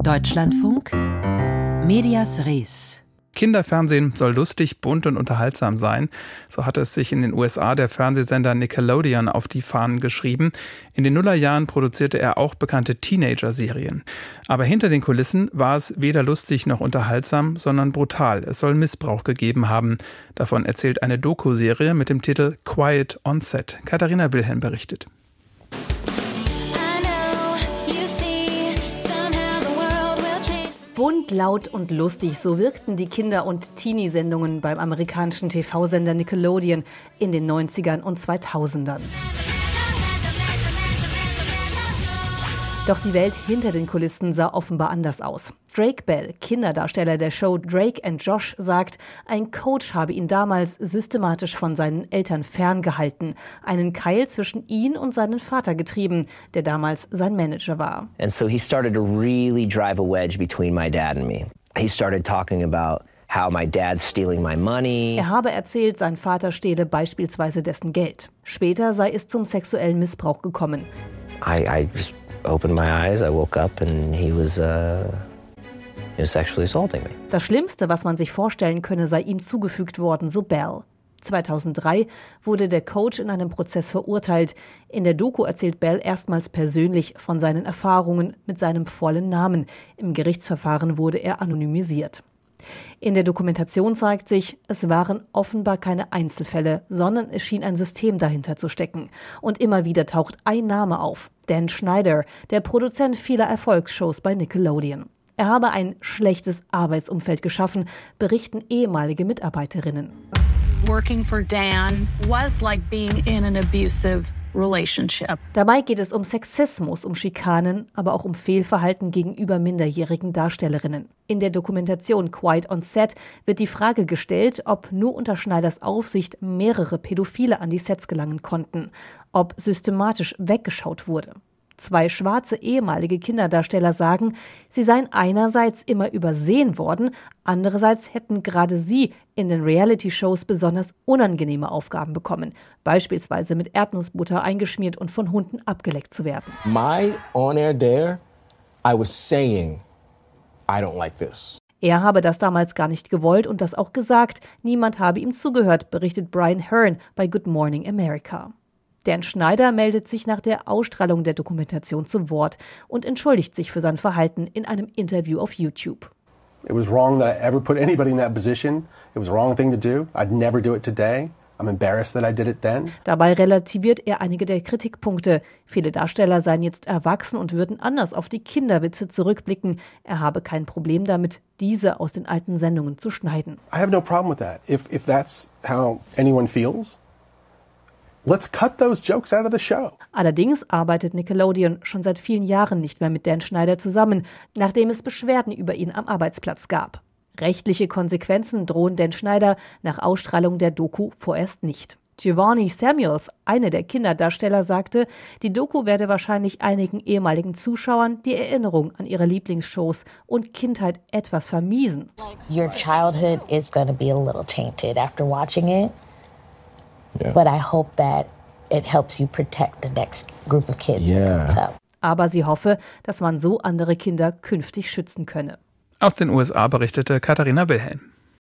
Deutschlandfunk, Medias Res. Kinderfernsehen soll lustig, bunt und unterhaltsam sein. So hatte es sich in den USA der Fernsehsender Nickelodeon auf die Fahnen geschrieben. In den Nullerjahren produzierte er auch bekannte Teenager-Serien. Aber hinter den Kulissen war es weder lustig noch unterhaltsam, sondern brutal. Es soll Missbrauch gegeben haben. Davon erzählt eine Doku-Serie mit dem Titel Quiet on Set. Katharina Wilhelm berichtet. Bunt, laut und lustig, so wirkten die Kinder- und Teenie-Sendungen beim amerikanischen TV-Sender Nickelodeon in den 90ern und 2000ern. Doch die Welt hinter den Kulissen sah offenbar anders aus. Drake Bell, Kinderdarsteller der Show Drake and Josh, sagt, ein Coach habe ihn damals systematisch von seinen Eltern ferngehalten, einen Keil zwischen ihn und seinen Vater getrieben, der damals sein Manager war. And so he started to really drive a wedge between my dad and me. He started talking about how my dad's stealing my money. Er habe erzählt, sein Vater stehle beispielsweise dessen Geld. Später sei es zum sexuellen Missbrauch gekommen. I just opened my eyes, I woke up and he was sexually assaulting me. Das Schlimmste, was man sich vorstellen könne, sei ihm zugefügt worden, so Bell. 2003 wurde der Coach in einem Prozess verurteilt. In der Doku erzählt Bell erstmals persönlich von seinen Erfahrungen mit seinem vollen Namen. Im Gerichtsverfahren wurde er anonymisiert. In der Dokumentation zeigt sich, es waren offenbar keine Einzelfälle, sondern es schien ein System dahinter zu stecken. Und immer wieder taucht ein Name auf: Dan Schneider, der Produzent vieler Erfolgsshows bei Nickelodeon. Er habe ein schlechtes Arbeitsumfeld geschaffen, berichten ehemalige Mitarbeiterinnen. Working for Dan was like being in an abusive relationship. Dabei geht es um Sexismus, um Schikanen, aber auch um Fehlverhalten gegenüber minderjährigen Darstellerinnen. In der Dokumentation Quiet on Set wird die Frage gestellt, ob nur unter Schneiders Aufsicht mehrere Pädophile an die Sets gelangen konnten, ob systematisch weggeschaut wurde. 2 schwarze ehemalige Kinderdarsteller sagen, sie seien einerseits immer übersehen worden, andererseits hätten gerade sie in den Reality-Shows besonders unangenehme Aufgaben bekommen, beispielsweise mit Erdnussbutter eingeschmiert und von Hunden abgeleckt zu werden. My on-air dare, I was saying, I don't like this. Er habe das damals gar nicht gewollt und das auch gesagt. Niemand habe ihm zugehört, berichtet Brian Hearn bei Good Morning America. Dan Schneider meldet sich nach der Ausstrahlung der Dokumentation zu Wort und entschuldigt sich für sein Verhalten in einem Interview auf YouTube. It was wrong that I ever put anybody in that position. It was the wrong thing to do. I'd never do it today. I'm embarrassed that I did it then. Dabei relativiert er einige der Kritikpunkte. Viele Darsteller seien jetzt erwachsen und würden anders auf die Kinderwitze zurückblicken. Er habe kein Problem damit, diese aus den alten Sendungen zu schneiden. I have no problem with that. If that's how anyone feels, let's cut those jokes out of the show. Allerdings arbeitet Nickelodeon schon seit vielen Jahren nicht mehr mit Dan Schneider zusammen, nachdem es Beschwerden über ihn am Arbeitsplatz gab. Rechtliche Konsequenzen drohen Dan Schneider nach Ausstrahlung der Doku vorerst nicht. Giovanni Samuels, eine der Kinderdarsteller, sagte, die Doku werde wahrscheinlich einigen ehemaligen Zuschauern die Erinnerung an ihre Lieblingsshows und Kindheit etwas vermiesen. Your childhood is going to be a little tainted after watching it. Yeah. But I hope that it helps you protect the next group of kids that comes up. Aber sie hoffe, dass man so andere Kinder künftig schützen könne. Aus den USA berichtete Katharina Wilhelm.